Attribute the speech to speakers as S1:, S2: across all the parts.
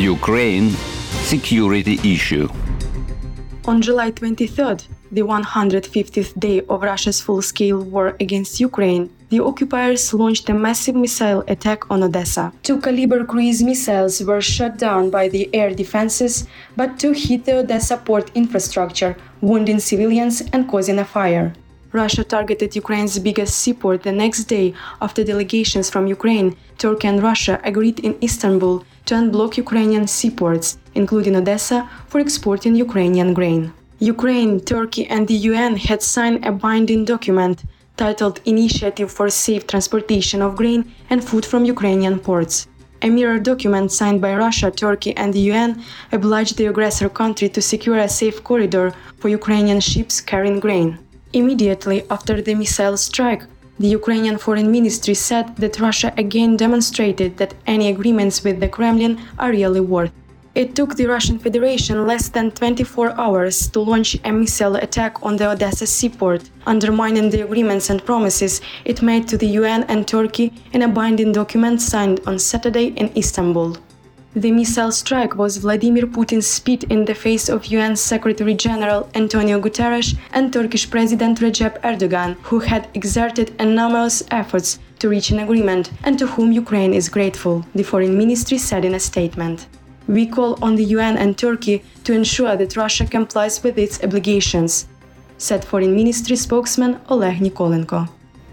S1: Ukraine security issue.
S2: On July 23rd, the 150th day of Russia's full-scale war against Ukraine, the occupiers launched a massive missile attack on Odessa. 2 caliber cruise missiles were shot down by the air defenses, but 2 hit the Odessa port infrastructure, wounding civilians and causing a fire. Russia targeted Ukraine's biggest seaport the next day after delegations from Ukraine, Turkey and Russia agreed in Istanbul to unblock Ukrainian seaports, including Odessa, for exporting Ukrainian grain. Ukraine, Turkey and the UN had signed a binding document titled Initiative for Safe Transportation of Grain and Food from Ukrainian Ports. A mirror document signed by Russia, Turkey and the UN obliged the aggressor country to secure a safe corridor for Ukrainian ships carrying grain. Immediately after the missile strike, the Ukrainian Foreign Ministry said that Russia again demonstrated that any agreements with the Kremlin are really worth. It took the Russian Federation less than 24 hours to launch a missile attack on the Odessa seaport, undermining the agreements and promises it made to the UN and Turkey in a binding document signed on Saturday in Istanbul. The missile strike was Vladimir Putin's spit in the face of UN Secretary-General Antonio Guterres and Turkish President Recep Erdogan, who had exerted enormous efforts to reach an agreement and to whom Ukraine is grateful, the Foreign Ministry said in a statement. We call on the UN and Turkey to ensure that Russia complies with its obligations, said Foreign Ministry spokesman Oleg Nikolenko.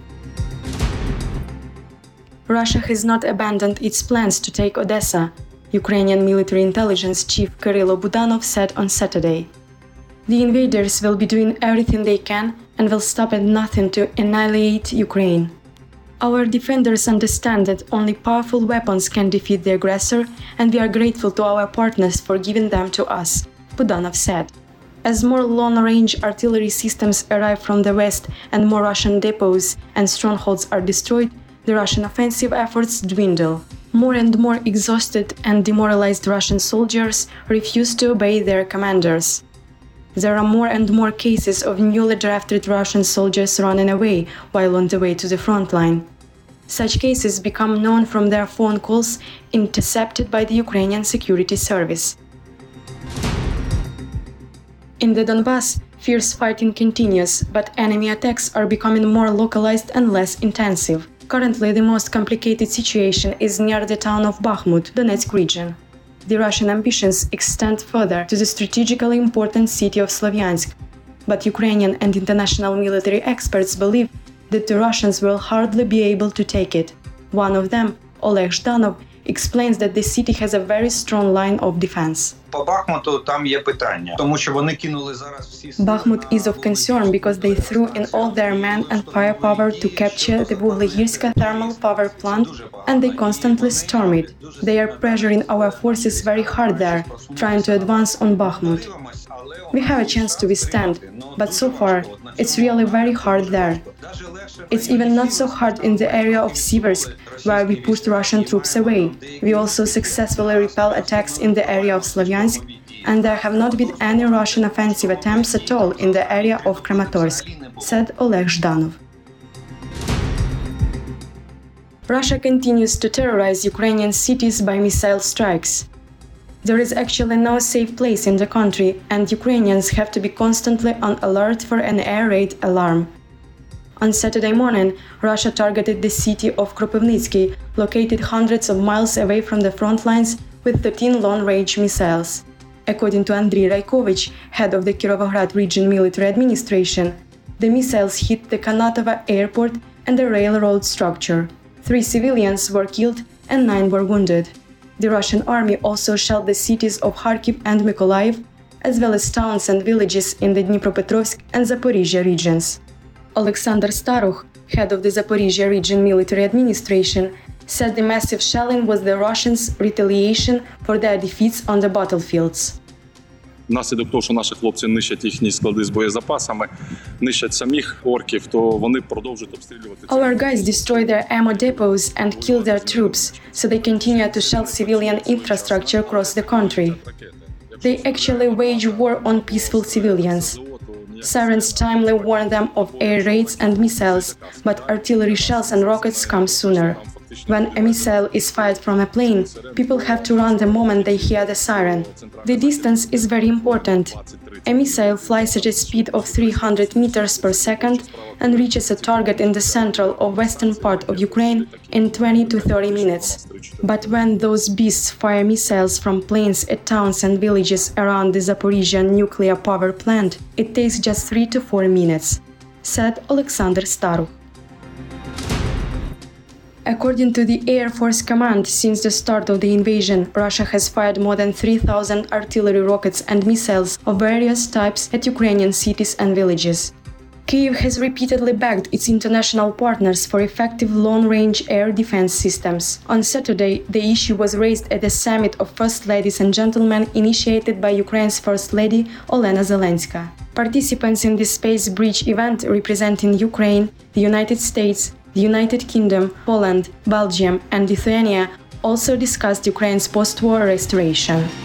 S2: Russia has not abandoned its plans to take Odessa, Ukrainian military intelligence chief Kyrylo Budanov said on Saturday. The invaders will be doing everything they can and will stop at nothing to annihilate Ukraine. Our defenders understand that only powerful weapons can defeat the aggressor, and we are grateful to our partners for giving them to us, Budanov said. As more long-range artillery systems arrive from the west and more Russian depots and strongholds are destroyed, the Russian offensive efforts dwindle. More and more exhausted and demoralized Russian soldiers refuse to obey their commanders. There are more and more cases of newly drafted Russian soldiers running away while on the way to the front line. Such cases become known from their phone calls intercepted by the Ukrainian Security Service. In the Donbass, fierce fighting continues, but enemy attacks are becoming more localized and less intensive. Currently, the most complicated situation is near the town of Bakhmut, Donetsk region. The Russian ambitions extend further to the strategically important city of Slavyansk, but Ukrainian and international military experts believe that the Russians will hardly be able to take it. One of them, Oleg Zhdanov, explains that the city has a very strong line of defense. Bakhmut is of concern because they threw in all their men and firepower to capture the Vuhlegirska thermal power plant, and they constantly storm it. They are pressuring our forces very hard there, trying to advance on Bakhmut. We have a chance to withstand, but so far, it's really very hard there. It's even not so hard in the area of Siversk, where we pushed Russian troops away. We also successfully repel attacks in the area of Slavyansk, and there have not been any Russian offensive attempts at all in the area of Kramatorsk, said Oleg Zhdanov. Russia continues to terrorize Ukrainian cities by missile strikes. There is actually no safe place in the country, and Ukrainians have to be constantly on alert for an air raid alarm. On Saturday morning, Russia targeted the city of Kropyvnytsky, located hundreds of miles away from the front lines, with 13 long-range missiles. According to Andriy Raikovich, head of the Kirovograd Region Military Administration, the missiles hit the Kanatovo airport and the railroad structure. 3 civilians were killed and 9 were wounded. The Russian army also shelled the cities of Kharkiv and Mykolaiv, as well as towns and villages in the Dnipropetrovsk and Zaporizhia regions. Alexander Starukh, head of the Zaporizhia Region Military Administration, said the massive shelling was the Russians' retaliation for their defeats on the battlefields.
S3: Внаслідок того, що наші хлопці нищать їхні склади з боєзапасами, нищать самих орків, то вони продовжують обстрілювати.
S2: Our guys destroy their ammo depots and kill their troops, so they continue to shell civilian infrastructure across the country. They actually wage war on peaceful civilians. Sirens timely warn them of air raids and missiles, but artillery shells and rockets come sooner. When a missile is fired from a plane, people have to run the moment they hear the siren. The distance is very important. A missile flies at a speed of 300 meters per second and reaches a target in the central or western part of Ukraine in 20 to 30 minutes. But when those beasts fire missiles from planes at towns and villages around the Zaporizhzhia nuclear power plant, it takes just 3 to 4 minutes, said Alexander Staruk. According to the Air Force Command, since the start of the invasion, Russia has fired more than 3,000 artillery rockets and missiles of various types at Ukrainian cities and villages. Kyiv has repeatedly begged its international partners for effective long-range air defense systems. On Saturday, the issue was raised at a summit of First Ladies and Gentlemen initiated by Ukraine's First Lady Olena Zelenska. Participants in this space bridge event representing Ukraine, the United States, the United Kingdom, Poland, Belgium and Lithuania also discussed Ukraine's post-war restoration.